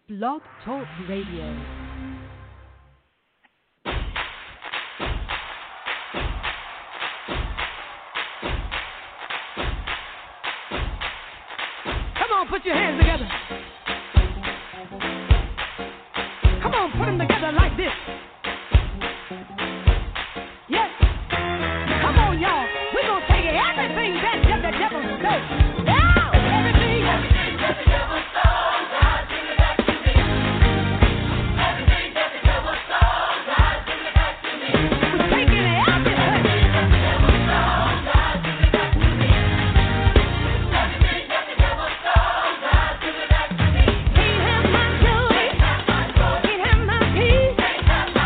Blog Talk Radio. Come on, put your hands together. Come on, put them together like this. Yes. Come on, y'all. We're going to take everything that the devil stole. Now, everything that the devil stole, God, give it back to me. Everything that the devil stole, God, give it back to me. We're taking everything that the devil stole, God, give it back to me. Everything that the devil stole, God, give it back to me. Can't have my joy. Can't have my peace. Can't have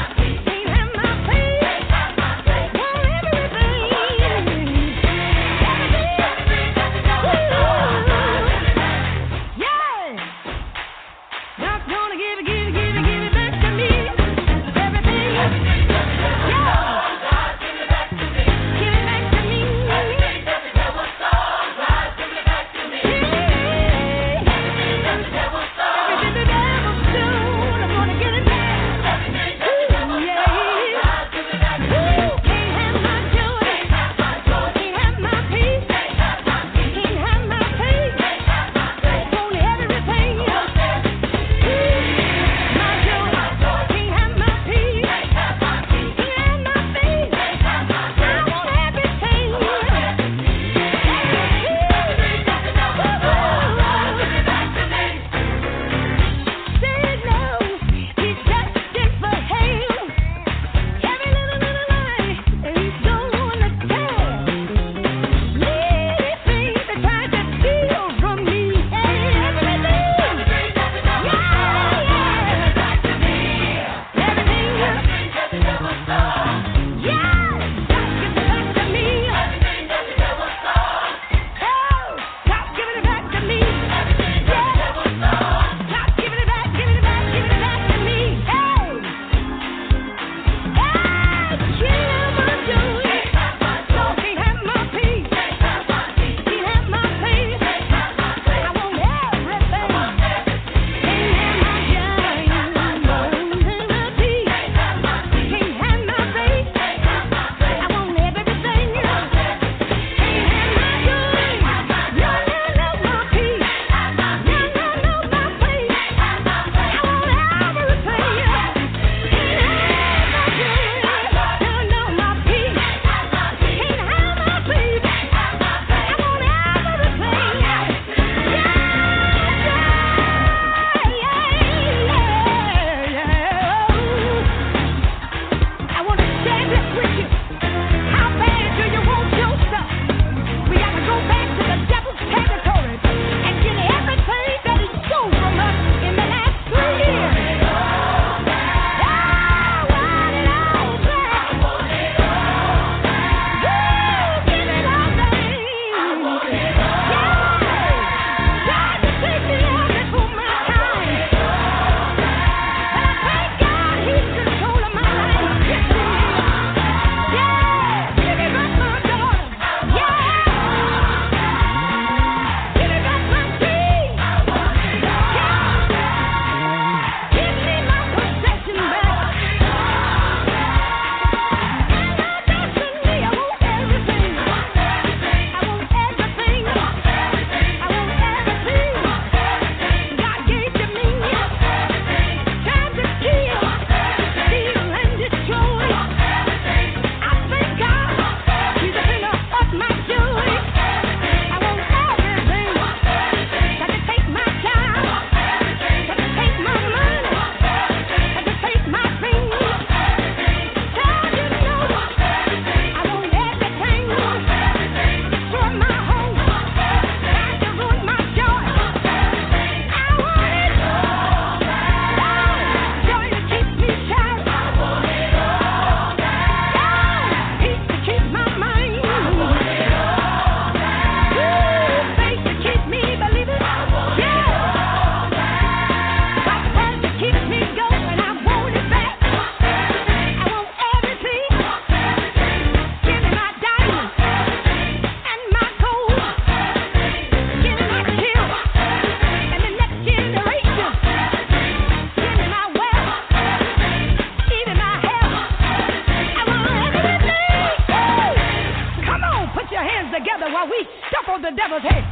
devil's head.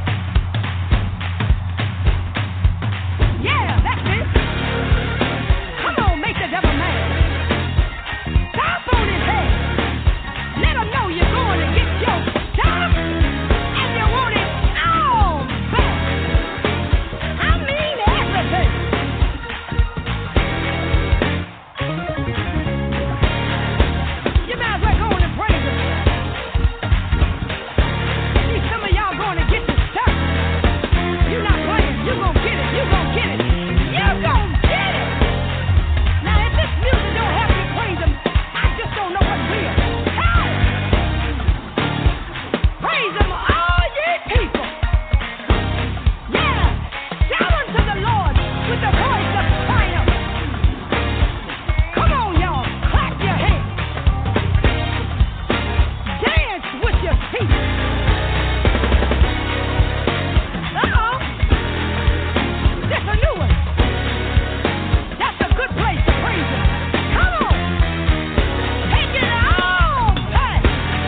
Yeah, that's it. Come on, make the devil mad. Stomp on his head. Let him know you're going to get your stuff and you want it all back. I mean everything. You might as well go on and praise him. See, some of y'all going to get your stuff. You're not playing. You're going to get it. You're going to get it. You're going to get it. Now, if this music don't help you praise him, I just don't know what will. Hey! Praise him, all ye people. Yeah. Shout unto the Lord with the voice of triumph. Come on, y'all. Clap your hands. Dance with your feet. Uh-oh. That's a new one. That's a good place to praise him. Come on. Take it all back.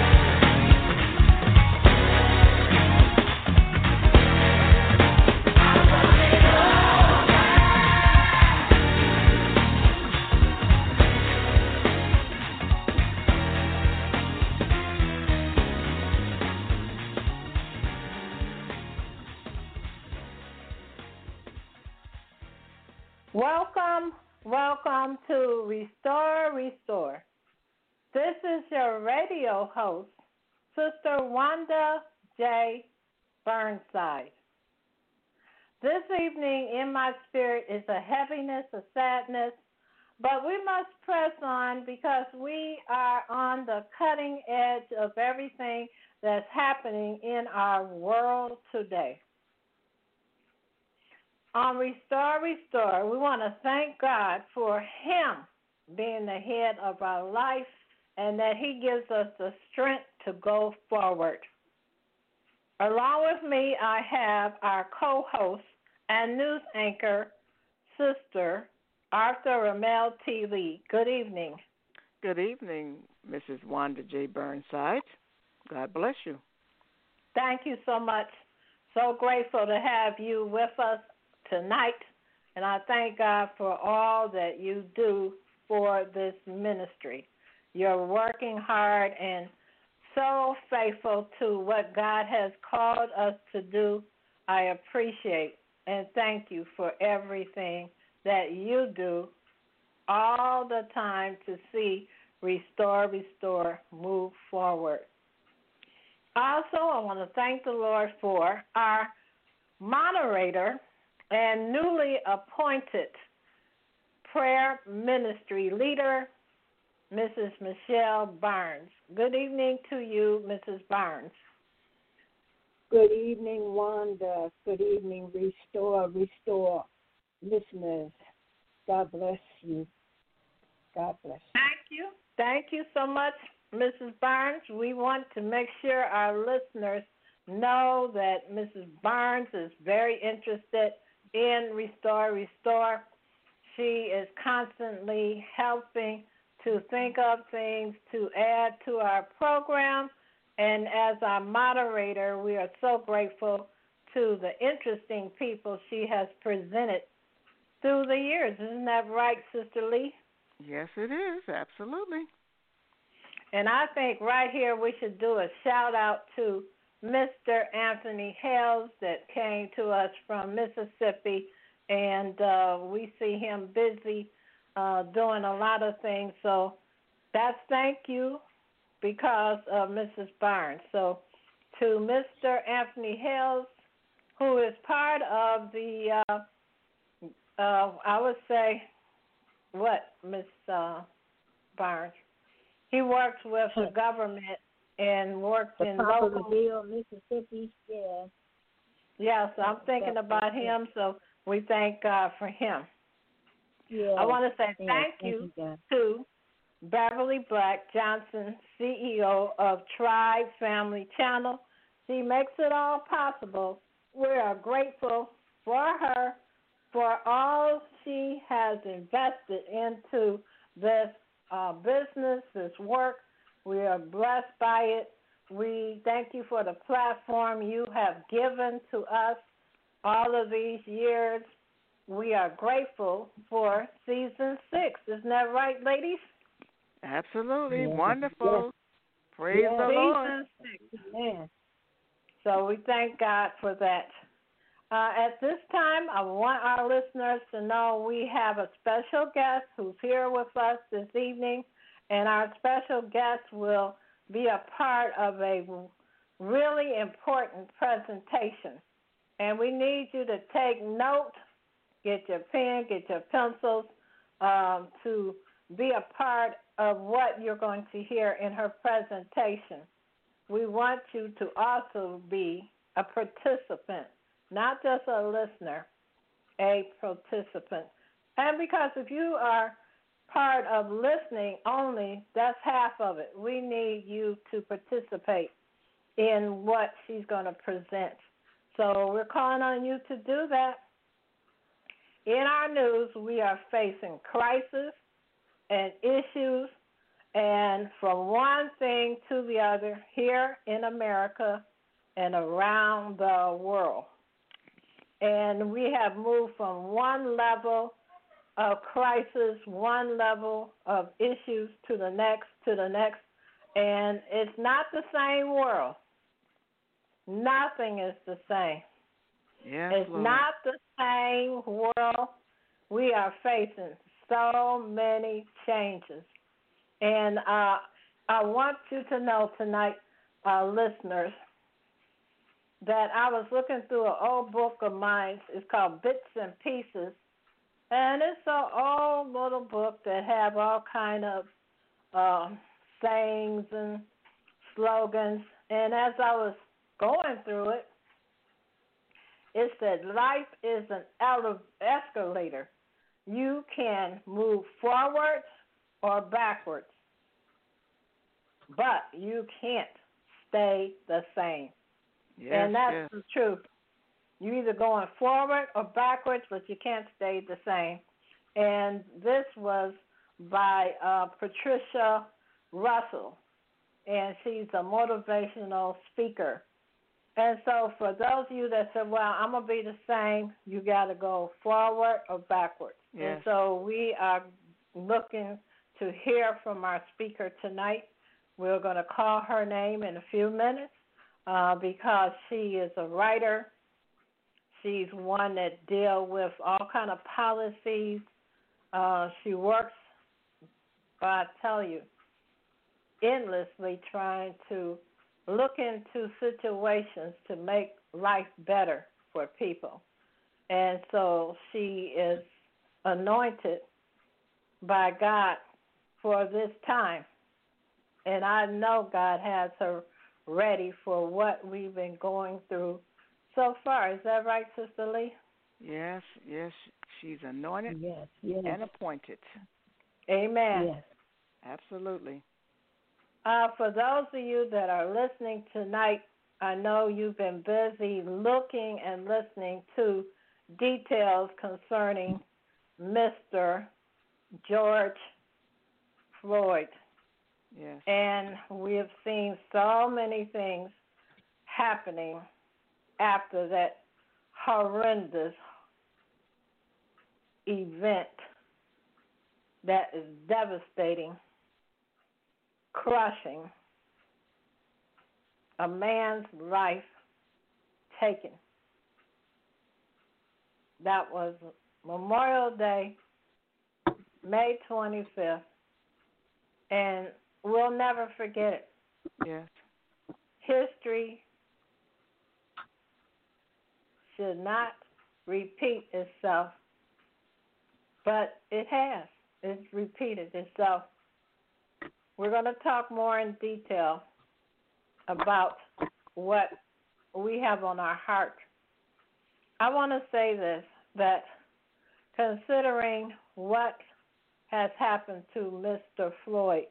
Welcome to Restore. This is your radio host, Sister Wanda J. Burnside. This evening in my spirit is a heaviness, a sadness, but we must press on because we are on the cutting edge of everything that's happening in our world today. On Restore, we want to thank God for Him being the head of our life and that He gives us the strength to go forward. Along with me, I have our co-host and news anchor, Sister Arthur Ramel T. Lee. Good evening. Good evening, Mrs. Wanda J. Burnside. God bless you. Thank you so much. So grateful to have you with us tonight, and I thank God for all that you do for this ministry. You're working hard and so faithful to what God has called us to do. I appreciate and thank you for everything that you do all the time to see Restore, move forward. Also, I want to thank the Lord for our moderator and newly appointed prayer ministry leader, Mrs. Michelle Barnes. Good evening to you, Mrs. Barnes. Good evening, Wanda. Good evening, Restore listeners. God bless you. God bless you. Thank you. Thank you so much, Mrs. Barnes. We want to make sure our listeners know that Mrs. Barnes is very interested in Restore. She is constantly helping to think of things to add to our program. And as our moderator, we are so grateful to the interesting people she has presented through the years. Isn't that right, Sister Lee? Yes, it is. Absolutely. And I think right here we should do a shout-out to Mr. Anthony Hales that came to us from Mississippi, and we see him busy doing a lot of things. So that's thank you because of Mrs. Barnes. So to Mr. Anthony Hales, who is part of the, I would say, what, Miss Barnes? He works with the government and works in local. Mississippi, yeah. Yeah, so I'm thinking about him, so we thank God for him. Yeah. I want to say thank you to Beverly Black Johnson, CEO of Tribe Family Channel. She makes it all possible. We are grateful for her, for all she has invested into this business, this work. We are blessed by it. We thank you for the platform you have given to us all of these years. We are grateful for season 6. Isn't that right, ladies? Absolutely. Yes. Wonderful. Yes. Praise Yes. the Lord. Season 6. Amen. So we thank God for that. At this time, I want our listeners to know we have a special guest who's here with us this evening, and our special guest will be a part of a really important presentation. And we need you to take note, get your pen, get your pencils, to be a part of what you're going to hear in her presentation. We want you to also be a participant, not just a listener, a participant. And because if you are part of listening only, that's half of it. We need you to participate in what she's going to present. So we're calling on you to do that. In our news, we are facing crisis and issues, and from one thing to the other here in America and around the world. And we have moved from one level of crisis, one level of issues to the next, and it's not the same world. Nothing is the same. Yes, It's Lord. not the same world. We are facing so many changes. And I want you to know tonight, listeners, that I was looking through an old book of mine. It's called Bits and Pieces. And it's an old little book that have all kind of sayings and slogans. And as I was going through it, it said, life is an escalator. You can move forward or backwards, but you can't stay the same. Yes, And that's yes. the truth. You're either going forward or backwards, but you can't stay the same. And this was by Patricia Russell, and she's a motivational speaker. And so for those of you that said, well, I'm going to be the same, you got to go forward or backwards. Yes. And so we are looking to hear from our speaker tonight. We're going to call her name in a few minutes because she is a writer. She's one that deals with all kind of policies. She works, I tell you, endlessly trying to look into situations to make life better for people. And so she is anointed by God for this time. And I know God has her ready for what we've been going through so far. Is that right, Sister Lee? Yes, yes. She's anointed Yes. Yes. and appointed. Amen. Yes. Absolutely. For those of you that are listening tonight, I know you've been busy looking and listening to details concerning Mr. George Floyd. Yes. And we have seen so many things happening after that horrendous event that is devastating, crushing, a man's life taken. That was Memorial Day, May 25th, and we'll never forget it. Yes. History should not repeat itself, but it has. It's repeated itself. We're going to talk more in detail about what we have on our heart. I want to say this, that considering what has happened to Mr. Floyd,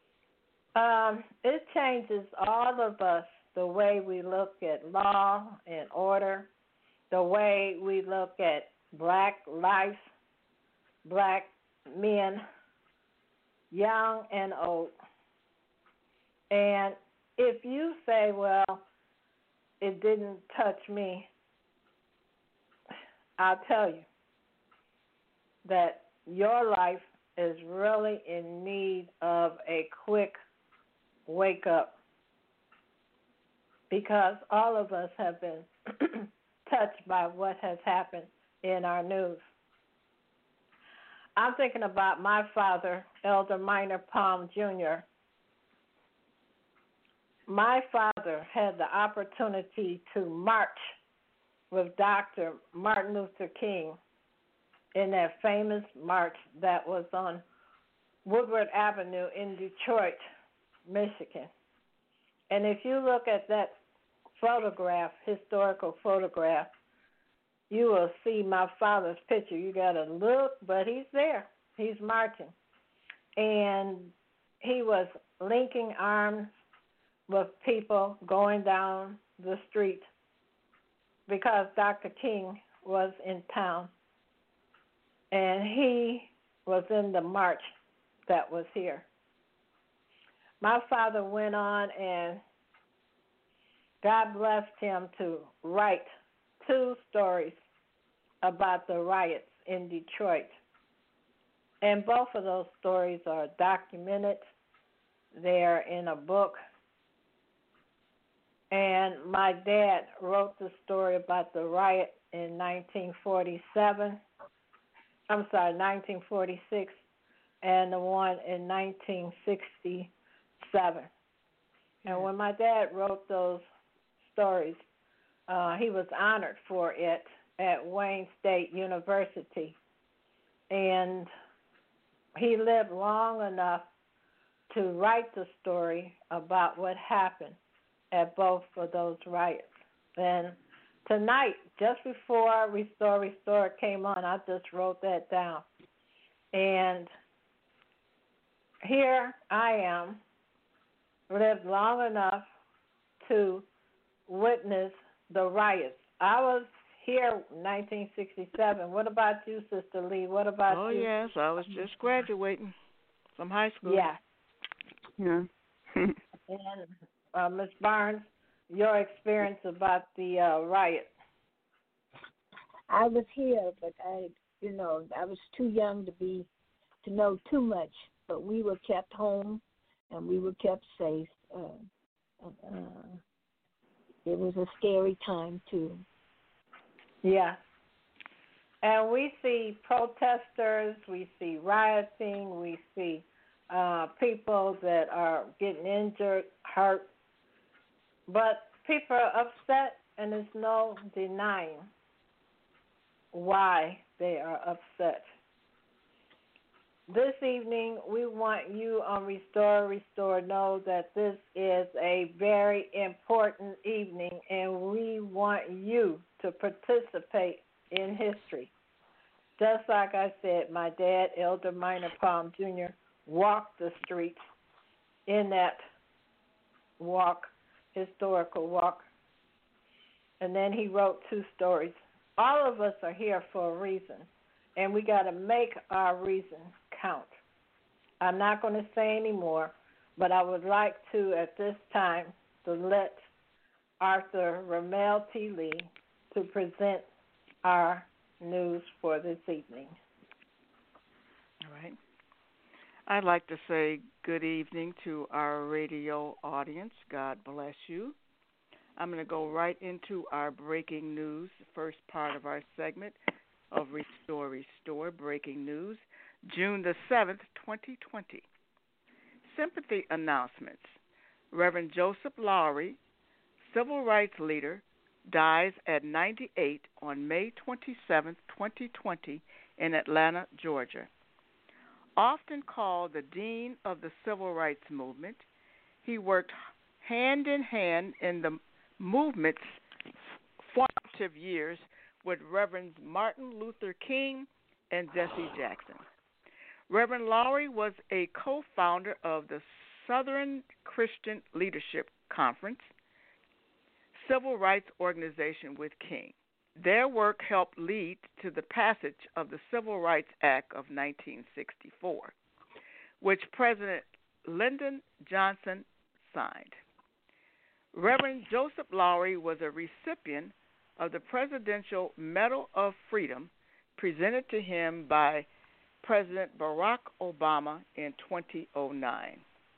it changes all of us, the way we look at law and order, the way we look at black life, black men, young and old. And if you say, well, it didn't touch me, I'll tell you that your life is really in need of a quick wake up, because all of us have been touched by what has happened in our news. I'm thinking about my father, Elder Minor Palm Jr. My father had the opportunity to march with Dr. Martin Luther King in that famous march that was on Woodward Avenue in Detroit, Michigan. And if you look at that photograph, historical photograph, you will see my father's picture. You got to look, but he's there. He's marching. And he was linking arms with people going down the street because Dr. King was in town. And he was in the march that was here. My father went on, and God blessed him to write 2 stories about the riots in Detroit. And both of those stories are documented. They're in a book. And my dad wrote the story about the riot in 1946, and the one in 1967. And when my dad wrote those stories, he was honored for it at Wayne State University. And he lived long enough to write the story about what happened at both of those riots. And tonight, just before Restore came on, I just wrote that down. And here I am, lived long enough to witness the riots. I was here in 1967. What about you, Sister Lee? What about you? Oh, yes, I was just graduating from high school. Yeah. Yeah. And Ms. Barnes, your experience about the riot. I was here, but I was too young to know too much. But we were kept home, and we were kept safe. It was a scary time too. Yeah. And we see protesters, we see rioting, we see people that are getting injured, hurt. But people are upset, and there's no denying why they are upset. This evening, we want you on Restore know that this is a very important evening, and we want you to participate in history. Just like I said, my dad, Elder Minor Palm Jr., walked the streets in that walk, historical walk, and then he wrote 2 stories. All of us are here for a reason, and we got to make our reason count. I'm not going to say any more, but I would like to, at this time, to let Arthur Ramel T. Lee to present our news for this evening. All right. I'd like to say good evening to our radio audience. God bless you. I'm going to go right into our breaking news, the first part of our segment of Restore breaking news, June the 7th, 2020. Sympathy announcements. Reverend Joseph Lowry, civil rights leader, dies at 98 on May 27, 2020 in Atlanta, Georgia. Often called the Dean of the Civil Rights Movement, he worked hand in hand in the movement's formative years with Reverend Martin Luther King and Jesse Jackson. Reverend Lowry was a co-founder of the Southern Christian Leadership Conference, civil rights organization with King. Their work helped lead to the passage of the Civil Rights Act of 1964, which President Lyndon Johnson signed. Reverend Joseph Lowry was a recipient of the Presidential Medal of Freedom presented to him by President Barack Obama in 2009.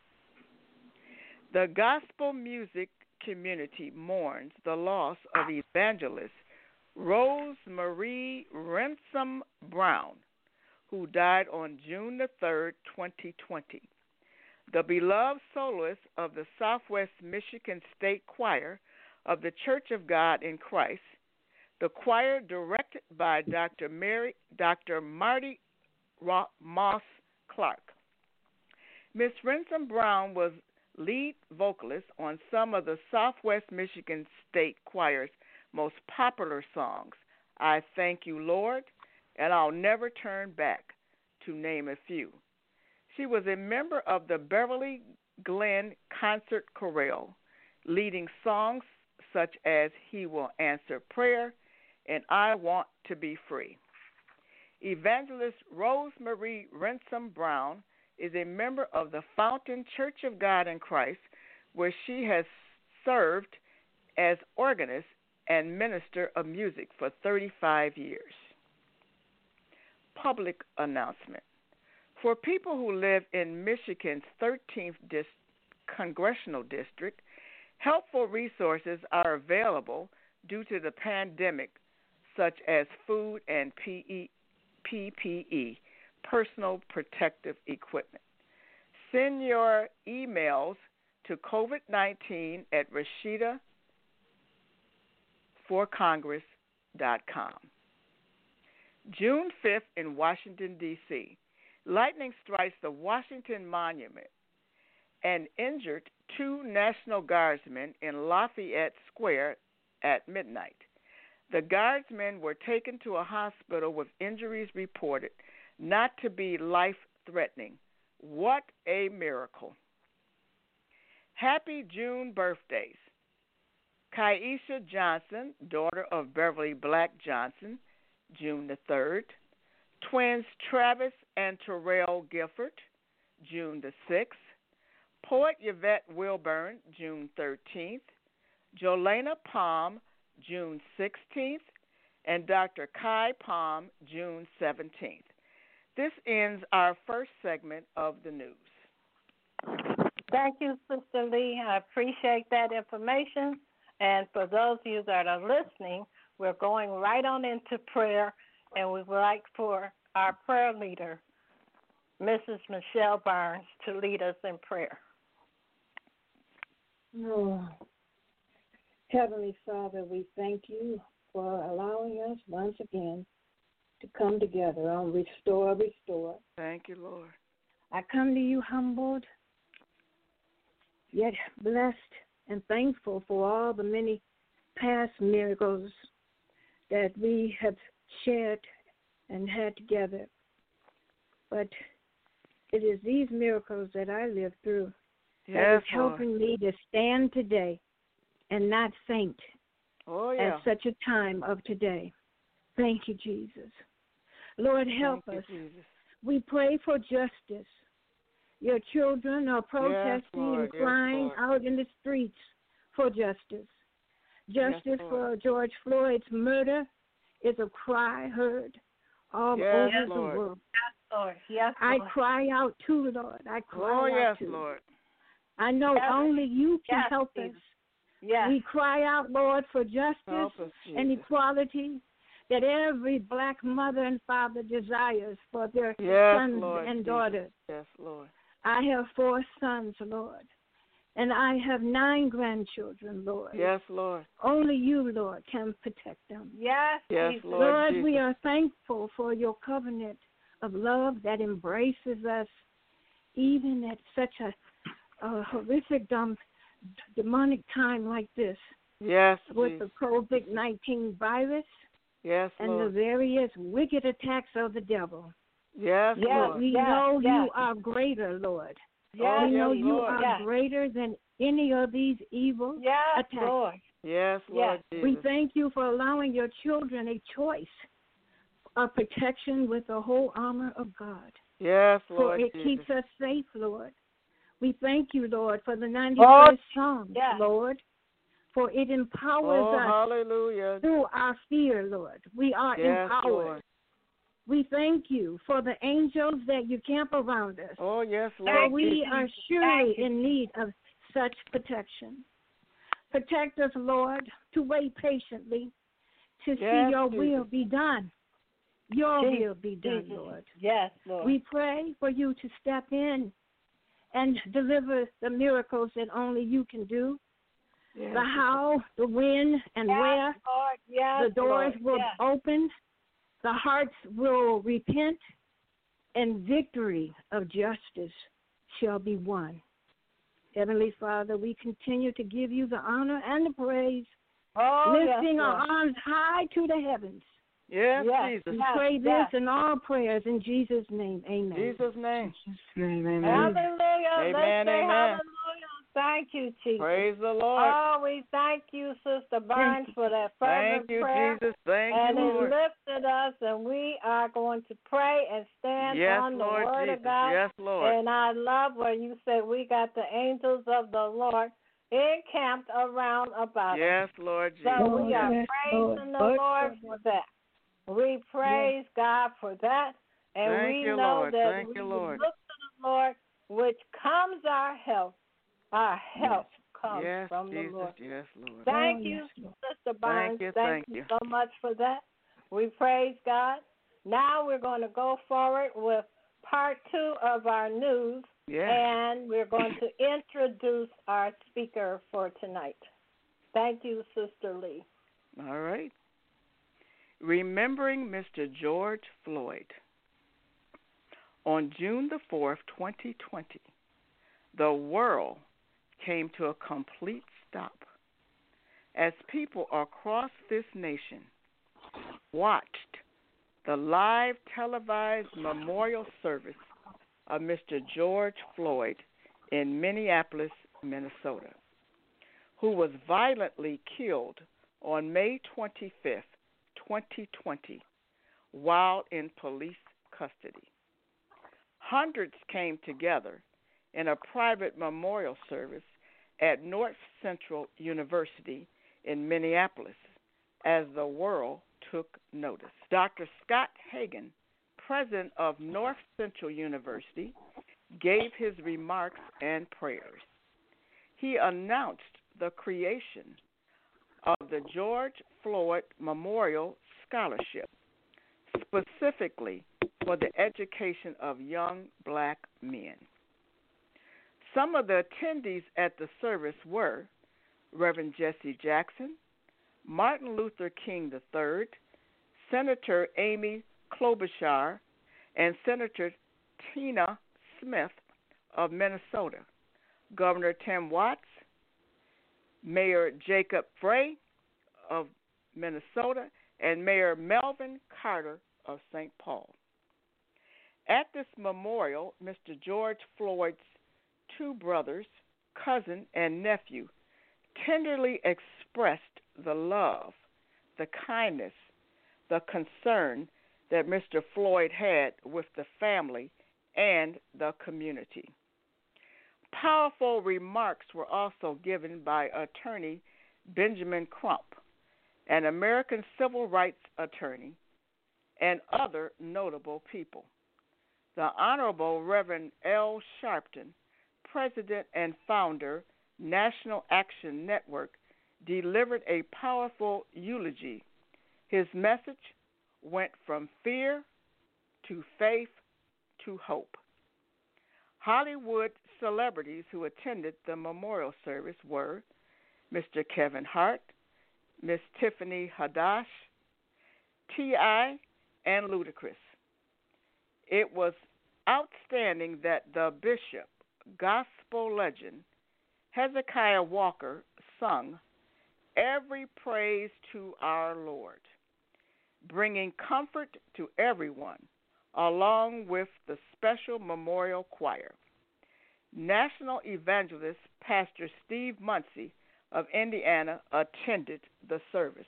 The gospel music community mourns the loss of evangelist Rose Marie Ransom Brown, who died on June the 3rd, 2020. The beloved soloist of the Southwest Michigan State Choir of the Church of God in Christ, the choir directed by Dr. Marty Moss Clark. Miss Ransom Brown was lead vocalist on some of the Southwest Michigan State Choir's most popular songs, I Thank You, Lord, and I'll Never Turn Back, to name a few. She was a member of the Beverly Glen Concert Chorale, leading songs such as He Will Answer Prayer and I Want to Be Free. Evangelist Rose Marie Ransom Brown is a member of the Fountain Church of God in Christ, where she has served as organist and minister of music for 35 years. Public announcement. For people who live in Michigan's 13th congressional district, helpful resources are available due to the pandemic, such as food and PPE, personal protective equipment. Send your emails to COVID-19 at RashidaForCongress.com. June 5th in Washington, D.C., lightning strikes the Washington Monument and injured 2 National Guardsmen in Lafayette Square at midnight. The Guardsmen were taken to a hospital with injuries reported not to be life-threatening. What a miracle. Happy June birthdays. Kaisha Johnson, daughter of Beverly Black Johnson, June the 3rd. Twins Travis and Terrell Gifford, June the 6th. Poet Yvette Wilburn, June 13th. Jolena Palm, June 16th. And Dr. Kai Palm, June 17th. This ends our first segment of the news. Thank you, Sister Lee. I appreciate that information. And for those of you that are listening, we're going right on into prayer, and we would like for our prayer leader, Mrs. Michelle Barnes, to lead us in prayer. Oh, Heavenly Father, we thank you for allowing us once again to come together on Restore. Thank you, Lord. I come to you humbled, yet blessed and thankful for all the many past miracles that we have shared and had together. But it is these miracles that I live through that is helping me to stand today and not faint at such a time of today. Thank you, Jesus. Lord, help us. Jesus. We pray for justice. Your children are protesting and crying out in the streets for justice. Justice for George Floyd's murder is a cry heard all over the world. Yes, Lord. Yes, I Lord. cry out too, Lord. I cry out too. Lord. I know only you can help us. Yes. We cry out, Lord, for justice and equality that every black mother and father desires for their sons and daughters. Yes, Lord. I have 4 sons, Lord, and I have 9 grandchildren, Lord. Yes, Lord. Only you, Lord, can protect them. Yes, Lord. Lord, we are thankful for your covenant of love that embraces us even at such a horrific, demonic time like this. Yes, with the COVID-19 virus. Yes, and Lord. the various wicked attacks of the devil. Yes, Lord. We know you are greater, Lord. Yes, we know you Lord. are greater than any of these evil attacks. Lord. Yes, Lord. Jesus. We thank you for allowing your children a choice of protection with the whole armor of God. Yes, Lord. For it Jesus. keeps us safe, Lord. We thank you, Lord, for the 91st Psalm, Lord. for it empowers us hallelujah. through our fear, Lord. We are Yes, empowered. Lord. We thank you for the angels that you camp around us. Oh, yes, For Lord. we are surely in need of such protection. Protect us, Lord, to wait patiently to see your will be done. Your will be done, Lord. Yes, Lord. We pray for you to step in and deliver the miracles that only you can do. Yes. The how, the when, and where. Lord. Yes, The doors Lord. will Yes. open. The hearts will repent. And victory of justice shall be won. Heavenly Father, we continue to give you the honor and the praise, lifting our arms high to the heavens. Yes, Yes. Jesus. We pray this in all prayers in Jesus' name. Amen. Jesus' name. Amen. Hallelujah. Amen, Let's say amen. hallelujah. Thank you, Jesus. Praise the Lord. Oh, we thank you, Sister Barnes, for that fervent Thank you, prayer. Jesus. Thank And you, it Lord. lifted us, and we are going to pray and stand Yes, on the Lord Word Jesus. of God. Yes, Lord. And I love where you said we got the angels of the Lord encamped around about us. Yes, Lord Jesus. So we are Yes, praising the Lord. Lord for that. We praise God for that. And Thank we you, know Lord. that Thank we you, Lord. look to the Lord, which comes our help. Our help comes Yes, from Jesus. the Lord. Yes, Lord. Thank Oh, you, yes, Lord. Sister Barnes. you, Thank thank you you. so much for that. We praise God. Now we're going to go forward with part 2 of our news, Yes. and we're going to introduce our speaker for tonight. Thank you, Sister Lee. All right. Remembering Mr. George Floyd. On June the 4th, 2020, the world came to a complete stop as people across this nation watched the live televised memorial service of Mr. George Floyd in Minneapolis, Minnesota, who was violently killed on May 25th, 2020, while in police custody. Hundreds came together in a private memorial service at North Central University in Minneapolis as the world took notice. Dr. Scott Hagan, president of North Central University, gave his remarks and prayers. He announced the creation of the George Floyd Memorial Scholarship, specifically for the education of young black men. Some of the attendees at the service were Reverend Jesse Jackson, Martin Luther King III, Senator Amy Klobuchar, and Senator Tina Smith of Minnesota, Governor Tim Watts, Mayor Jacob Frey of Minnesota, and Mayor Melvin Carter of St. Paul. At this memorial, Mr. George Floyd's two brothers, cousin, and nephew tenderly expressed the love, the kindness, the concern that Mr. Floyd had with the family and the community. Powerful remarks were also given by attorney Benjamin Crump, an American civil rights attorney, and other notable people. The Honorable Reverend L. Sharpton, president and founder, National Action Network, delivered a powerful eulogy. His message went from fear to faith to hope. Hollywood celebrities who attended the memorial service were Mr. Kevin Hart, Miss Tiffany Haddish, T.I., and Ludacris. It was outstanding that the bishop, gospel legend, Hezekiah Walker, sung "Every Praise to Our Lord," bringing comfort to everyone, along with the special memorial choir. National evangelist Pastor Steve Muncie of Indiana attended the service.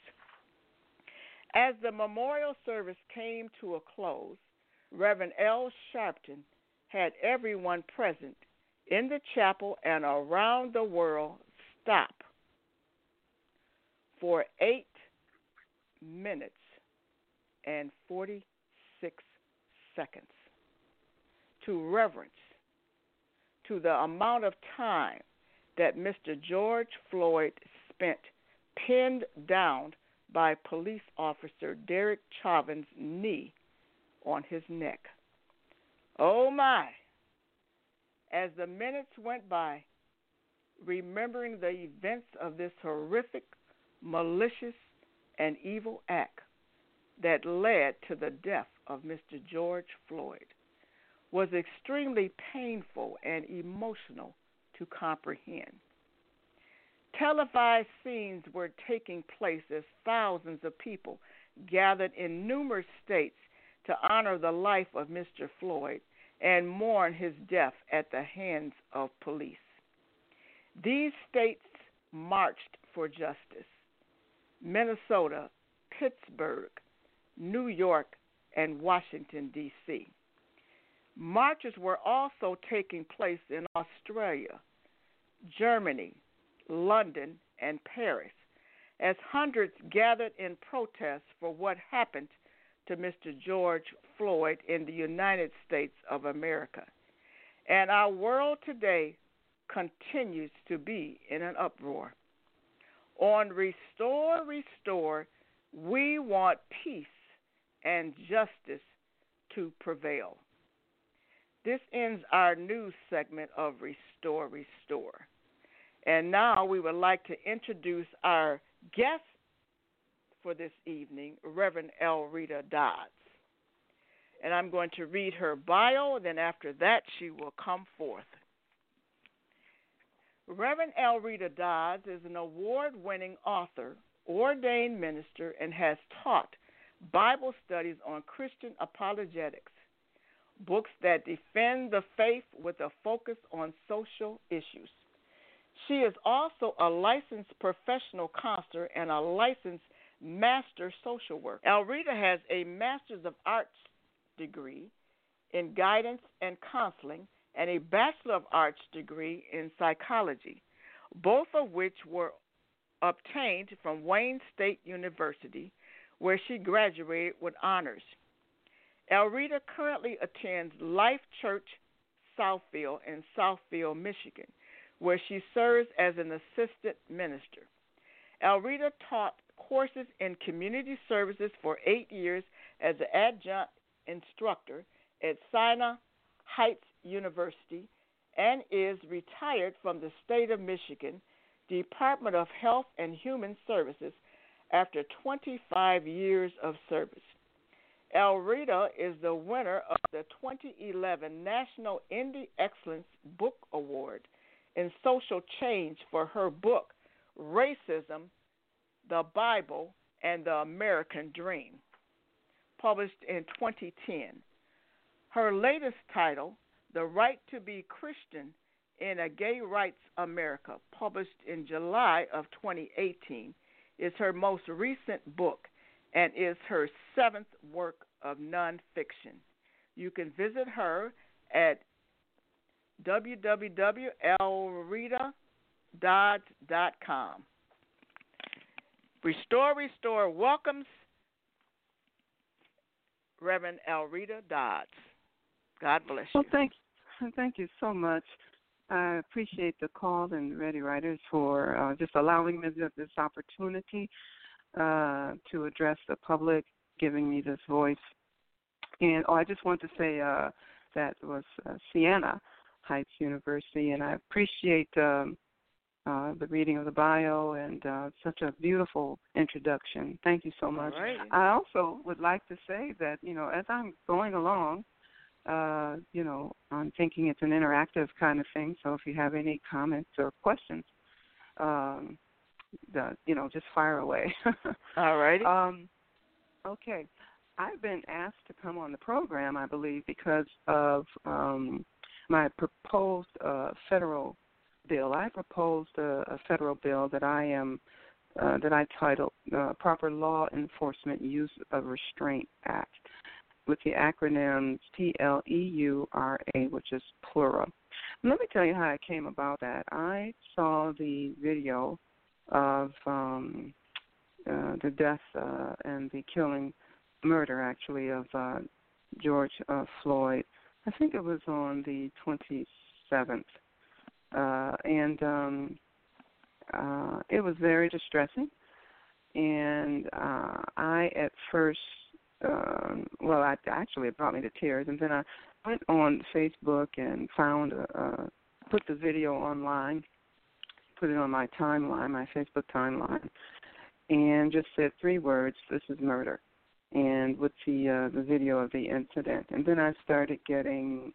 As the memorial service came to a close, Reverend L. Sharpton had everyone present in the chapel and around the world stop for 8 minutes and 46 seconds to reverence to the amount of time that Mr. George Floyd spent pinned down by police officer Derek Chauvin's knee on his neck. Oh my! As the minutes went by, remembering the events of this horrific, malicious, and evil act that led to the death of Mr. George Floyd was extremely painful and emotional to comprehend. Televised scenes were taking place as thousands of people gathered in numerous states to honor the life of Mr. Floyd and mourn his death at the hands of police. These states marched for justice: Minnesota, Pittsburgh, New York, and Washington, D.C. Marches were also taking place in Australia, Germany, London, and Paris, as hundreds gathered in protest for what happened to Mr. George Floyd in the United States of America. And our world today continues to be in an uproar. On Restore, Restore, we want peace and justice to prevail. This ends our news segment of Restore, Restore. And now we would like to introduce our guest for this evening, Reverend Elreta Dodds. And I'm going to read her bio, then after that she will come forth. Reverend Elreta Dodds is an award-winning author, ordained minister, and has taught Bible studies on Christian apologetics, books that defend the faith with a focus on social issues. She is also a licensed professional counselor and a licensed master social worker. Elreta has a Master's of Arts degree in guidance and counseling and a Bachelor of Arts degree in psychology, both of which were obtained from Wayne State University, where she graduated with honors. Elreta currently attends Life Church Southfield in Southfield, Michigan, where she serves as an assistant minister. Elreta taught courses in community services for 8 years as an adjunct instructor at Sinai Heights University and is retired from the state of Michigan Department of Health and Human Services after 25 years of service. Elreta is the winner of the 2011 National Indie Excellence Book Award in Social Change for her book, Racism, the Bible, and the American Dream, published in 2010. Her latest title, The Right to Be Christian in a Gay Rights America, published in July of 2018, is her most recent book and is her 7th work of nonfiction. You can visit her at www.elretadodds.com. Restore, Restore welcomes Reverend Elreta Dodds. God bless you. Well, thank you so much. I appreciate the call and Ready Writers for just allowing me this opportunity to address the public, giving me this voice. And I just want to say that was Siena Heights University, and I appreciate the reading of the bio and such a beautiful introduction. Thank you so much. Right. I also would like to say that, as I'm going along, I'm thinking it's an interactive kind of thing, so if you have any comments or questions, just fire away. All righty. Okay. I've been asked to come on the program, I believe, because of my proposed federal bill. I proposed a federal bill that I titled Proper Law Enforcement Use of Restraint Act, with the acronyms PLEURA, which is plural. Let me tell you how I came about that. I saw the video of the death and the murder actually of George Floyd. I think it was on the 27th, and it was very distressing. And I at first, it brought me to tears. And then I went on Facebook and put the video online, put it on my timeline, my Facebook timeline, and just said 3 words: "This is murder," and with the video of the incident. And then I started getting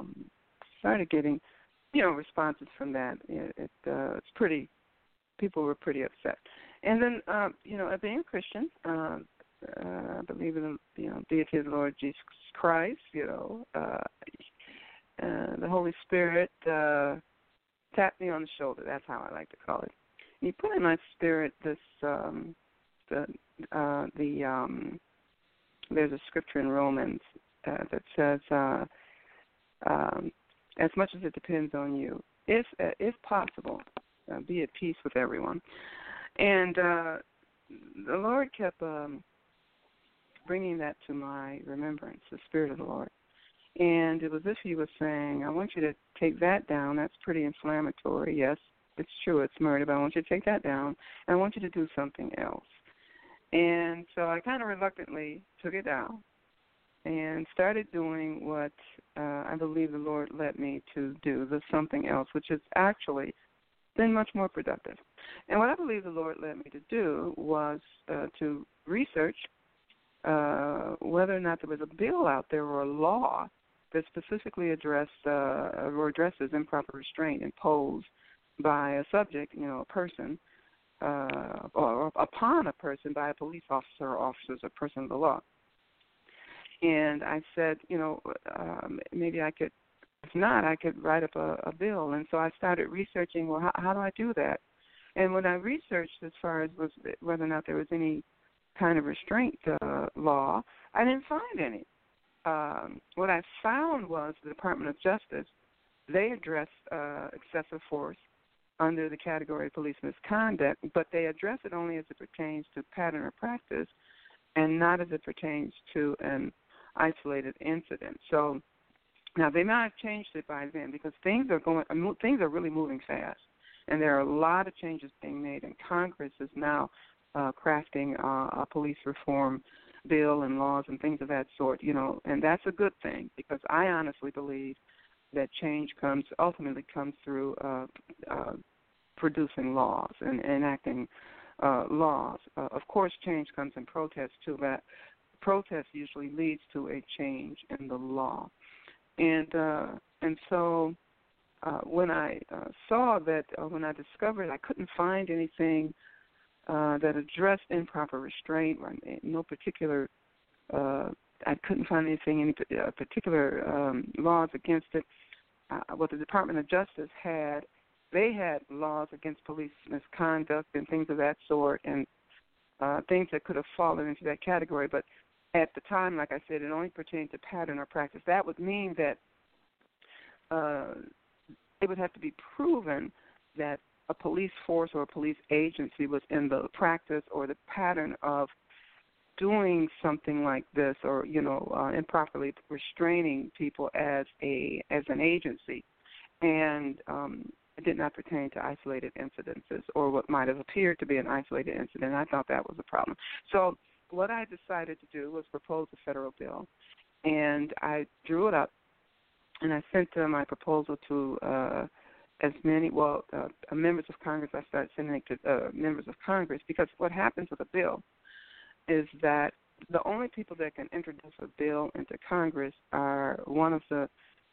responses from that. It's pretty. People were pretty upset. And then, being a Christian, I believe in the deity of the Lord Jesus Christ. The Holy Spirit tapped me on the shoulder. That's how I like to call it. And he put in my spirit this. There's a scripture in Romans that says, "As much as it depends on you, if possible, be at peace with everyone." And the Lord kept bringing that to my remembrance, the Spirit of the Lord. And it was as if he was saying, "I want you to take that down. That's pretty inflammatory. Yes, it's true, it's murder, but I want you to take that down, and I want you to do something else." And so I kind of reluctantly took it down and started doing what I believe the Lord led me to do, the something else, which has actually been much more productive. And what I believe the Lord led me to do was to research whether or not there was a bill out there or a law that specifically addresses improper restraint imposed by a subject, a person, or upon a person by a police officer or officers or person of the law. And I said, maybe I could, if not, I could write up a bill. And so I started researching, well, how do I do that? And when I researched as far as whether or not there was any kind of restraint law, I didn't find any. What I found was the Department of Justice, they address excessive force under the category of police misconduct, but they address it only as it pertains to pattern or practice and not as it pertains to an isolated incident. So now they might have changed it by then because things are really moving fast, and there are a lot of changes being made, and Congress is now crafting a police reform bill and laws and things of that sort, and that's a good thing because I honestly believe that change ultimately comes through producing laws and enacting laws. Of course, change comes in protest too, but protest usually leads to a change in the law. And so when I saw that, when I discovered I couldn't find anything that addressed improper restraint, or no particular, I couldn't find any particular laws against it. What the Department of Justice had, they had laws against police misconduct and things of that sort, and things that could have fallen into that category. But at the time, like I said, it only pertained to pattern or practice. That would mean that it would have to be proven that a police force or a police agency was in the practice or the pattern of doing something like this, or improperly restraining people as an agency, and it did not pertain to isolated incidences or what might have appeared to be an isolated incident. I thought that was a problem. So what I decided to do was propose a federal bill, and I drew it up, and I sent my proposal to as many, members of Congress. I started sending it to members of Congress, because what happens with a bill is that the only people that can introduce a bill into Congress are one of the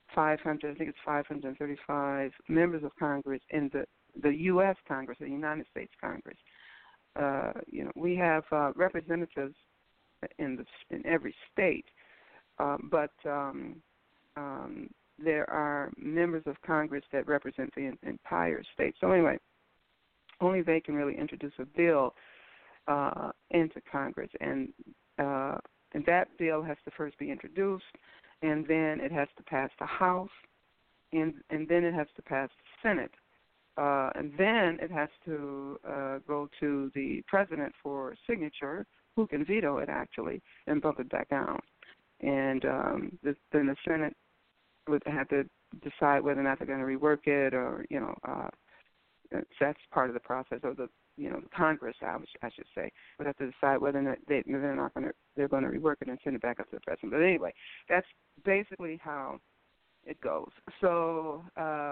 535 members of Congress in the U.S. Congress, the United States Congress. We have representatives in every state, but there are members of Congress that represent the entire state. So anyway, only they can really introduce a bill into Congress, and that bill has to first be introduced, and then it has to pass the House, and then it has to pass the Senate, And then it has to go to the president for signature, who can veto it actually and bump it back down. And then the Senate would have to decide whether or not they're going to rework it, or that's part of the process, or the Congress, I should say, would have to decide whether or not they're going to rework it and send it back up to the president. But anyway, that's basically how it goes. So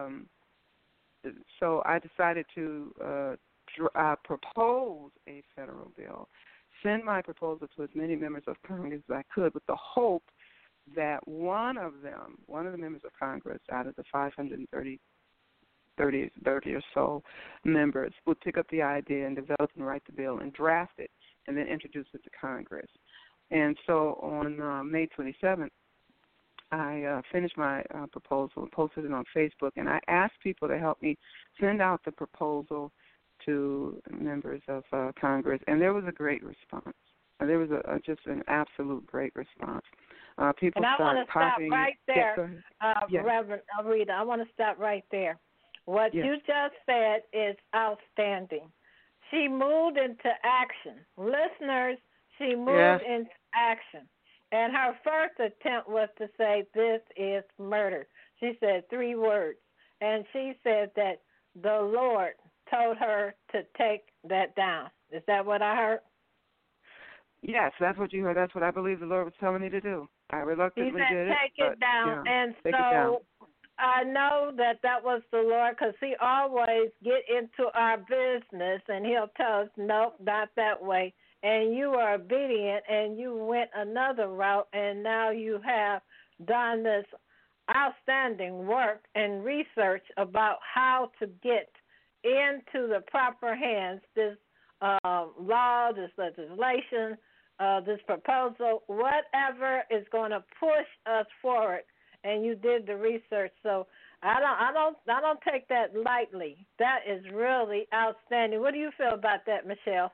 I decided to propose a federal bill, send my proposal to as many members of Congress as I could, with the hope that one of the members of Congress out of the 530 or so members would pick up the idea and develop and write the bill and draft it and then introduce it to Congress. And so on May 27th, I finished my proposal and posted it on Facebook, and I asked people to help me send out the proposal to members of Congress, and there was a great response. There was just an absolute great response. People and I want to stop copying. right there, yes. Reverend Rita. I want to stop right there. What yes. you just said is outstanding. She moved into action. Listeners, she moved into action. And her first attempt was to say, this is murder. She said 3 words. And she said that the Lord told her to take that down. Is that what I heard? Yes, that's what you heard. That's what I believe the Lord was telling me to do. I reluctantly did it. Take it down. Yeah, and take so it down. I know that was the Lord, because he always get into our business and he'll tell us, nope, not that way. And you are obedient and you went another route, and now you have done this outstanding work and research about how to get into the proper hands this law, this legislation, this proposal, whatever is going to push us forward. And you did the research, so I don't take that lightly. That is really outstanding. What do you feel about that, Michelle?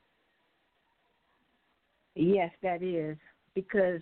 Yes, that is, because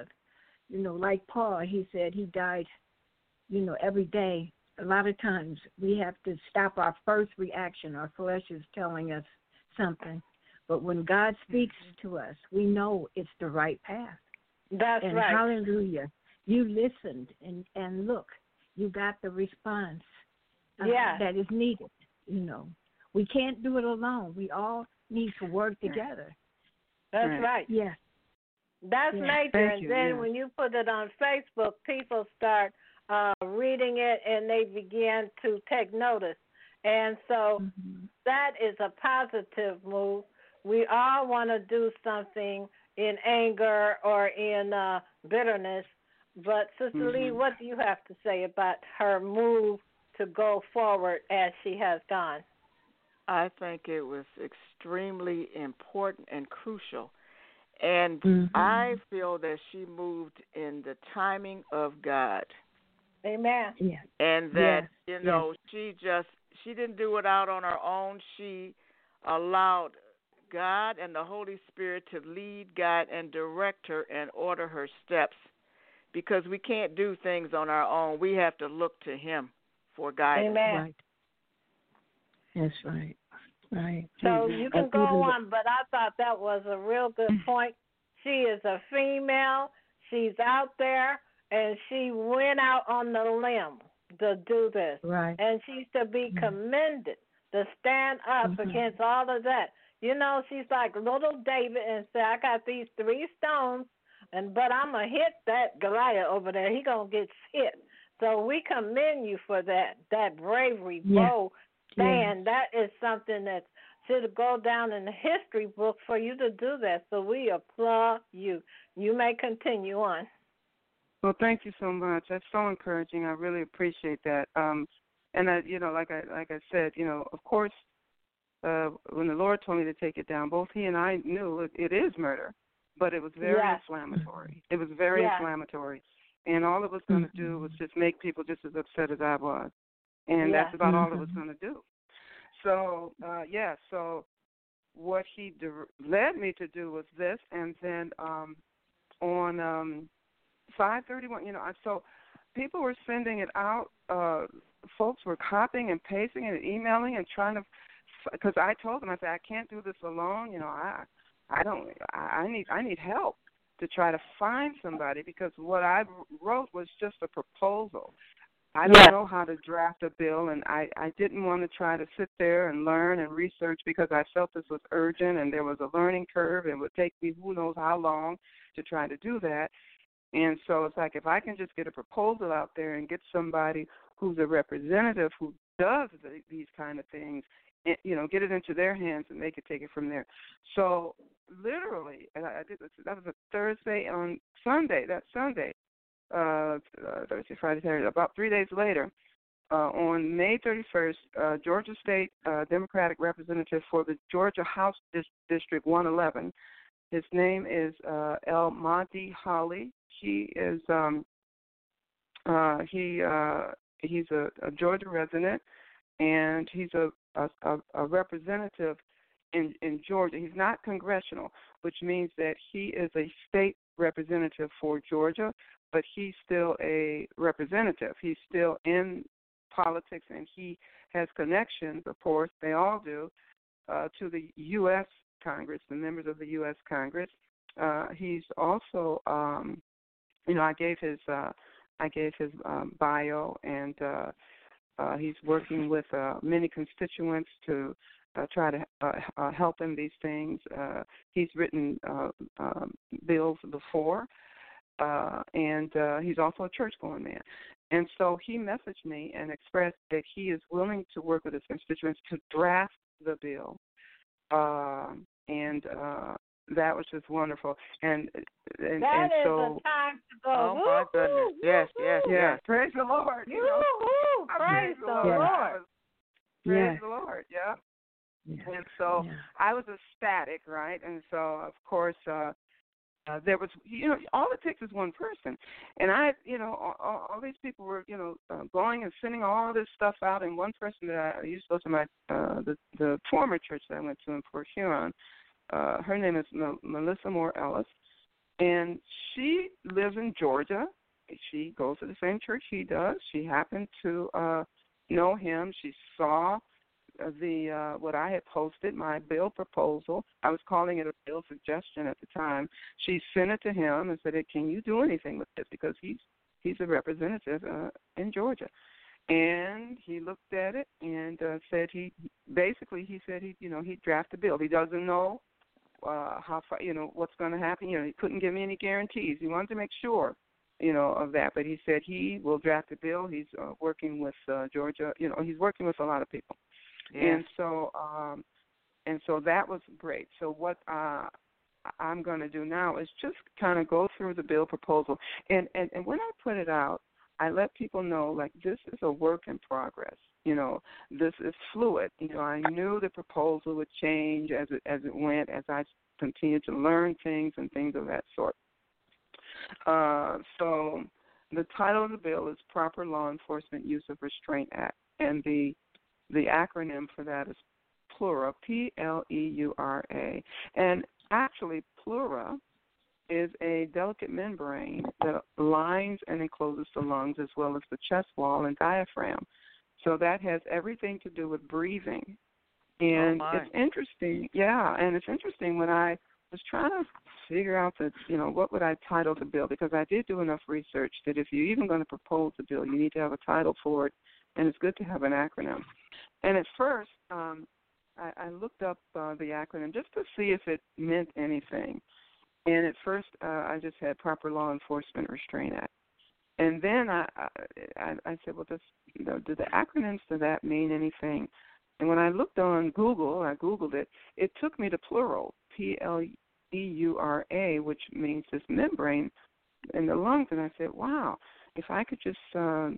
like Paul, he said he died, every day. A lot of times we have to stop our first reaction. Our flesh is telling us something, but when God speaks to us, we know it's the right path. That's and right. Hallelujah. You listened, and look, you got the response that is needed. We can't do it alone. We all need to work together. That's right. Yes. That's major. And then when you put it on Facebook, people start reading it and they begin to take notice. And so that is a positive move. We all want to do something in anger or in bitterness. But, Sister Lee, what do you have to say about her move to go forward as she has gone? I think it was extremely important and crucial. And I feel that she moved in the timing of God. Amen. Yeah. And that, she didn't do it out on her own. She allowed God and the Holy Spirit to lead, guide, and direct her and order her steps. Because we can't do things on our own. We have to look to him for guidance. Amen. Right. That's right. Right. So you can go on, but I thought that was a real good point. She is a female. She's out there, and she went out on the limb to do this. Right. And she's to be commended, to stand up against all of that. She's like little David and say, I got these 3 stones, but I'm going to hit that Goliath over there. He going to get hit. So we commend you for that bravery, bold stand. That is something that should go down in the history book for you to do that. So we applaud you. You may continue on. Well, thank you so much. That's so encouraging. I really appreciate that. And I, like I said, of course, when the Lord told me to take it down, both he and I knew it is murder. But it was very inflammatory. It was very inflammatory. And all it was going to do was just make people just as upset as I was. And that's about all it was going to do. So, so what he led me to do was this. And then on 5/31, so people were sending it out. Folks were copying and pasting it and emailing and trying to, because I told them, I said, I can't do this alone. You know, I need help to try to find somebody, because what I wrote was just a proposal. I don't know how to draft a bill, and I didn't want to try to sit there and learn and research, because I felt this was urgent and there was a learning curve, and it would take me who knows how long to try to do that. And so it's like, if I can just get a proposal out there and get somebody who's a representative who does these kind of things, you know, get it into their hands and they could take it from there. So literally, and I did this, that was a Thursday. On Sunday, Thursday, Friday, Saturday, about 3 days later, on May 31st, Georgia State Democratic Representative for the Georgia House District 111, his name is El Mahdi Holly. He is he's a Georgia resident, and he's a representative in Georgia. He's not congressional, which means that he is a state representative for Georgia, but he's still a representative. He's still in politics, and he has connections, of course, they all do, to the U.S. Congress, the members of the U.S. Congress. He's also, I gave his bio, and he's working with many constituents to try to help in these things. He's written bills before, and he's also a church-going man. And so he messaged me and expressed that he is willing to work with his constituents to draft the bill. That was just wonderful. And that and is so, a time to go. Oh, my goodness. Yes. Praise the Lord. You know. Praise the Lord. Praise the Lord, yeah. And so I was ecstatic, right? And so, of course, there was, all it takes is one person. And all these people were, going and sending all this stuff out. And one person that I used to go to my, the former church that I went to in Port Huron, her name is Melissa Moore Ellis, and she lives in Georgia. She goes to the same church he does. She happened to know him. She saw the what I had posted, my bill proposal. I was calling it a bill suggestion at the time. She sent it to him and said, hey, can you do anything with this? Because he's a representative in Georgia. And he looked at it and said he said he'd draft a bill. He doesn't know how far, what's going to happen. He couldn't give me any guarantees. He wanted to make sure, of that. But he said he will draft a bill. He's working with Georgia. He's working with a lot of people. Yeah. And so that was great. So what I'm going to do now is just kind of go through the bill proposal. And when I put it out, I let people know, like, this is a work in progress. This is fluid. I knew the proposal would change as it went, as I continued to learn things and things of that sort. So the title of the bill is Proper Law Enforcement Use of Restraint Act, and the acronym for that is PLURA, P-L-E-U-R-A. And actually, PLURA is a delicate membrane that lines and encloses the lungs as well as the chest wall and diaphragm. So that has everything to do with breathing. And it's interesting, and it's interesting when I was trying to figure out what would I title the bill, because I did do enough research that if you're even going to propose a bill, you need to have a title for it, and it's good to have an acronym. And at first, I looked up the acronym just to see if it meant anything. And at first, I just had Proper Law Enforcement Restraint Act. And then I said, well, do the acronyms to that mean anything? And when I looked on Google, I Googled it, it took me to plural, P-L-E-U-R-A, which means this membrane in the lungs. And I said, wow, if I could just,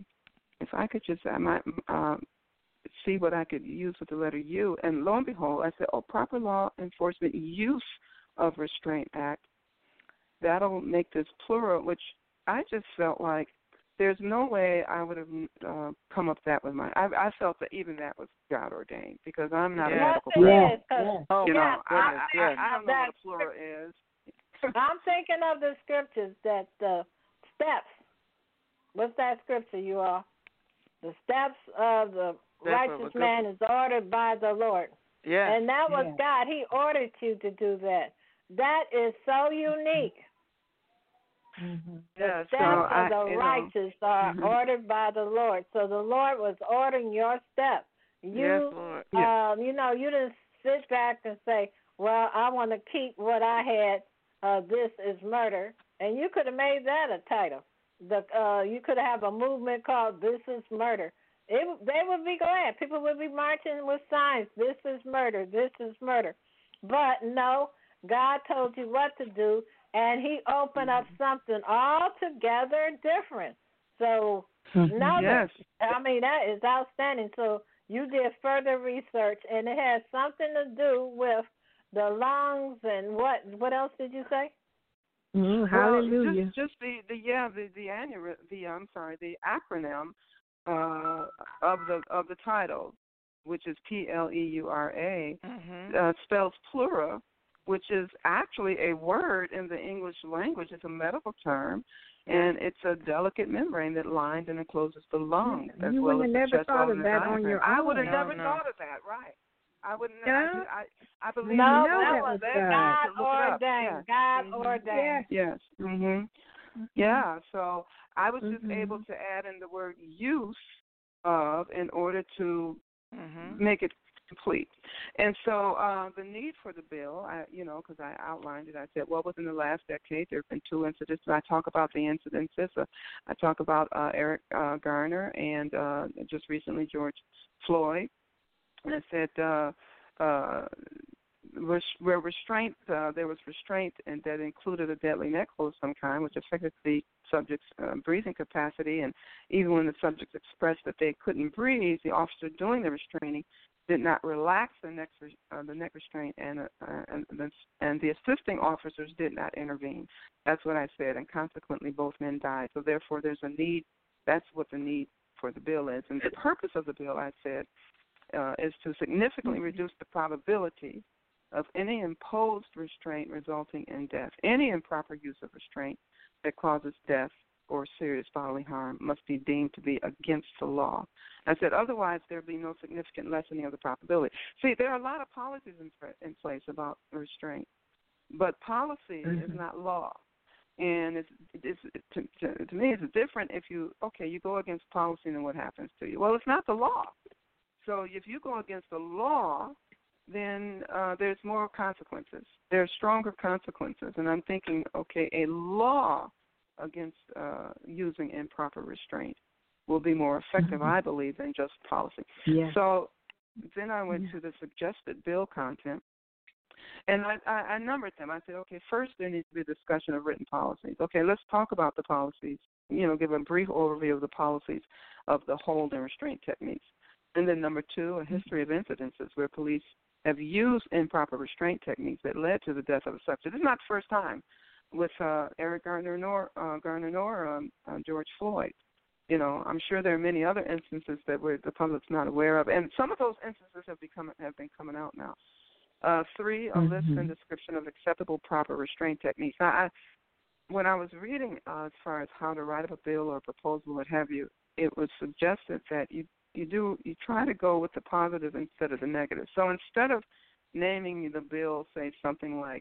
I might see what I could use with the letter U. And lo and behold, I said, Proper Law Enforcement Use of Restraint Act. That'll make this plural, which I just felt like there's no way I would have come up with that with my. I felt that even that was God ordained, because I'm not a medical person. Yes. I don't know what a plural is. I'm thinking of the scriptures that the steps What's that scripture, you all? The steps of the righteous man is ordered by the Lord. Yeah. And that was God. He ordered you to do that. That is so unique. Mm-hmm. The steps of the righteous are ordered by the Lord. So the Lord was ordering your steps. You, you know, you didn't sit back and say, well, I want to keep what I had. This is murder. And you could have made that a title. You could have a movement called This is Murder. They would be glad. People would be marching with signs. This is murder. This is murder. But no, God told you what to do, and he opened up something altogether different. So, that is outstanding. So you did further research, and it has something to do with the lungs and what else did you say? Hallelujah. Just the acronym of the title, which is PLEURA, spells pleura, which is actually a word in the English language. It's a medical term, and it's a delicate membrane that lines and encloses the lungs as you well as the chest wall and the diaphragm. On your I would have own. never thought of that, right? I wouldn't. I believe that was God ordained. God ordained. Yes. Yeah. So I was just able to add in the word use of in order to make it complete. And so the need for the bill, because I outlined it, I said, well, within the last decade, there have been 2 incidents. I talk about the incidences. I talk about Eric Garner and just recently George Floyd. And I said where restraint, there was restraint, and that included a deadly neck hold of some kind, which affected the subject's breathing capacity. And even when the subjects expressed that they couldn't breathe, the officer doing the restraining did not relax the neck restraint, and the assisting officers did not intervene. That's what I said, and consequently both men died. So therefore, there's a need. That's what the need for the bill is, and the purpose of the bill, I said, is to significantly reduce the probability of any imposed restraint resulting in death. Any improper use of restraint that causes death or serious bodily harm must be deemed to be against the law. I said, otherwise there will be no significant lessening of the probability. See, there are a lot of policies in place about restraint, but policy is not law. And to me, it's different if you go against policy and then what happens to you? Well, it's not the law. So if you go against the law, then there's more consequences. There are stronger consequences. And I'm thinking, a law against using improper restraint will be more effective, I believe, than just policy. Yeah. So then I went to the suggested bill content, and I numbered them. I said, first there needs to be a discussion of written policies. Let's talk about the policies, give a brief overview of the policies of the hold and restraint techniques. And then number 2, a history of incidences where police have used improper restraint techniques that led to the death of a subject. This is not the first time with Eric Garner nor George Floyd. I'm sure there are many other instances that the public's not aware of, and some of those instances have been coming out now. 3, a list and description of acceptable proper restraint techniques. Now, when I was reading as far as how to write up a bill or a proposal, what have you, it was suggested that you try to go with the positive instead of the negative. So instead of naming the bill, say something like,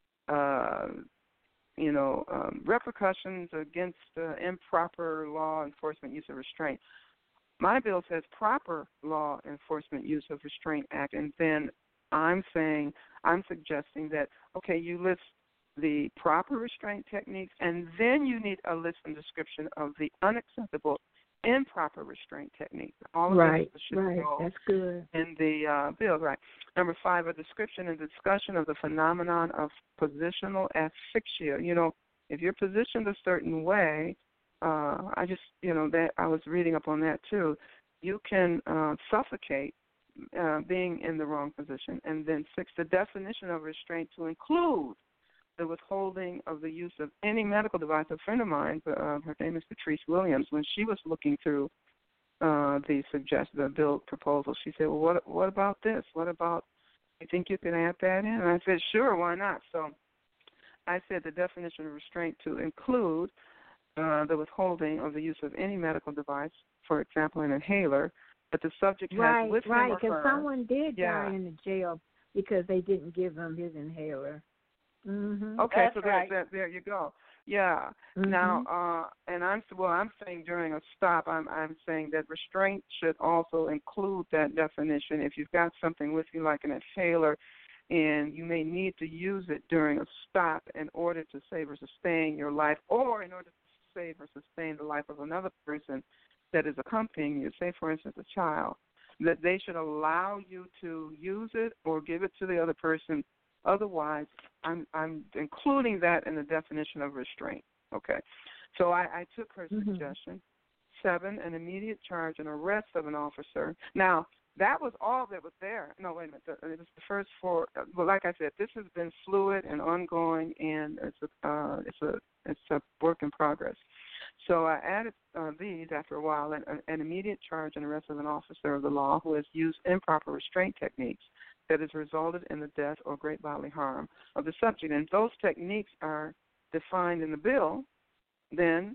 repercussions against improper law enforcement use of restraint. My bill says proper law enforcement use of restraint act, and then I'm suggesting that, you list the proper restraint techniques, and then you need a list and description of the unacceptable improper restraint techniques. All of this should go That's good. in the bill, right. Number 5, a description and discussion of the phenomenon of positional asphyxia. If you're positioned a certain way, that I was reading up on that too, you can suffocate being in the wrong position. And then 6, the definition of restraint to include the withholding of the use of any medical device. A friend of mine, her name is Patrice Williams, when she was looking through the bill proposal, she said, well, what about this? What about, you think you can add that in? And I said, sure, why not? So I said the definition of restraint to include the withholding of the use of any medical device, for example, an inhaler, but the subject has with him or because her. someone did die in the jail because they didn't give him his inhaler. Mm-hmm. Okay, That's so right. there you go. Yeah. Mm-hmm. Now, and I'm saying during a stop, I'm saying that restraint should also include that definition. If you've got something with you like an inhaler, and you may need to use it during a stop in order to save or sustain your life, or in order to save or sustain the life of another person that is accompanying you, say for instance a child, that they should allow you to use it or give it to the other person. Otherwise, I'm including that in the definition of restraint. Okay, so I took her suggestion. 7, an immediate charge and arrest of an officer. Now, that was all that was there. No, wait a minute. It was the first 4. Well, like I said, this has been fluid and ongoing, and it's a work in progress. So I added these after a while: an immediate charge and arrest of an officer of the law who has used improper restraint techniques that has resulted in the death or great bodily harm of the subject. And if those techniques are defined in the bill, then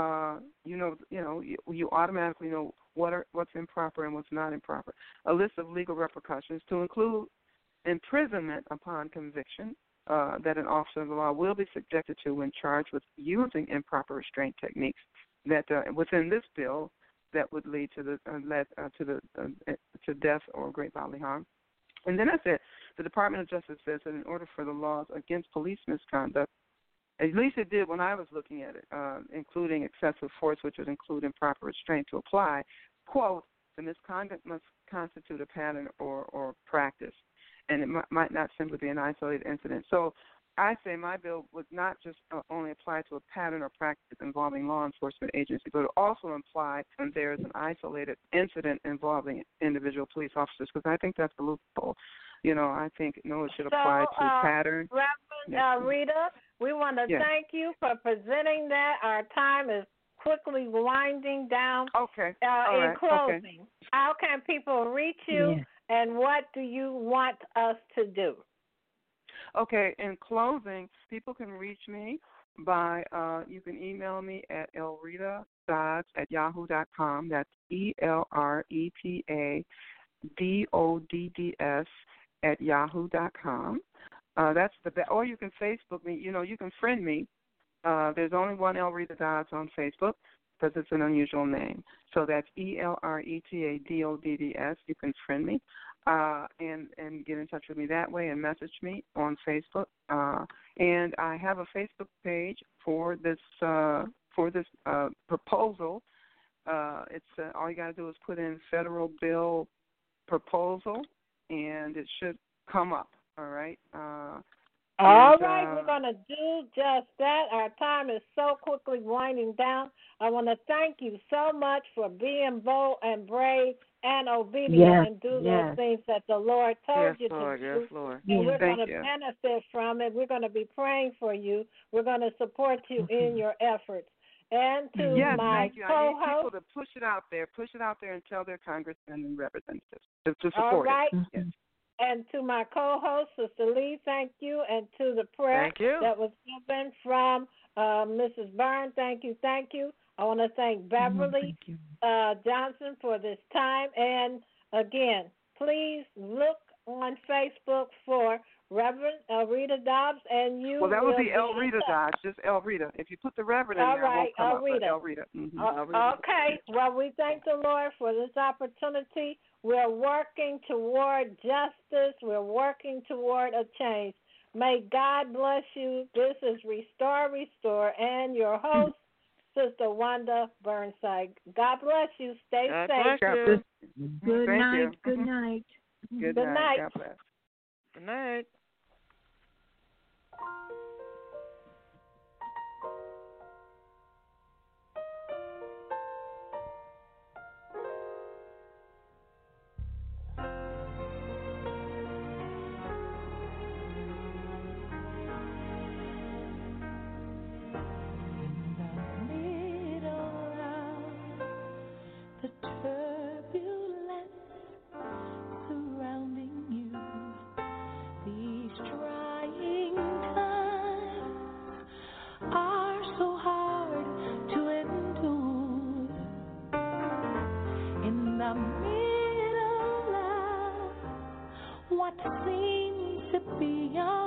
you automatically know what's improper and what's not improper. A list of legal repercussions to include imprisonment upon conviction that an officer of the law will be subjected to when charged with using improper restraint techniques that within this bill that would lead to to death or great bodily harm. And then I said the Department of Justice says that in order for the laws against police misconduct, at least it did when I was looking at it, including excessive force, which would include improper restraint, to apply, quote, the misconduct must constitute a pattern or practice, and it might not simply be an isolated incident. So I say my bill would not just only apply to a pattern or practice involving law enforcement agencies, but it also apply when there is an isolated incident involving individual police officers, because I think that's a loophole. I think, it should apply to pattern. Reverend Rita, we want to thank you for presenting that. Our time is quickly winding down. Okay. In closing, how can people reach you, and what do you want us to do? Okay, in closing, people can reach me by, you can email me at elretadodds@yahoo.com. That's ELRETADODDS@yahoo.com. That's or you can Facebook me. You can friend me. There's only one Elreta Dodds on Facebook because it's an unusual name. So that's ELRETADODDS. You can friend me and get in touch with me that way and message me on Facebook. And I have a Facebook page for this proposal. It's all you got to do is put in federal bill proposal, and it should come up. All right. All right, we're going to do just that. Our time is so quickly winding down. I want to thank you so much for being bold and brave and obedient and do those things that the Lord told you to do. Yes, Lord. And we're going to benefit from it. We're going to be praying for you. We're going to support you in your efforts. And to my thank you. co-host. I need people to push it out there and tell their congressmen and representatives to support all right. it. Yes. And to my co-host, Sister Lee, thank you. And to the prayer that was given from Mrs. Byrne, thank you. I want to thank Beverly Johnson for this time. And, again, please look on Facebook for Reverend Elreta Dobbs, and you Well, that would be Elreta Dobbs, just Elreta. If you put the Reverend in there, it won't come up, but Elreta. Okay. Well, we thank the Lord for this opportunity. We're working toward justice. We're working toward a change. May God bless you. This is Restore, and your host, Sister Wanda Burnside. God bless you. Stay safe. Good night. Good night. God bless. Good night. Surrounding you, these trying times. the middle of what seems to be your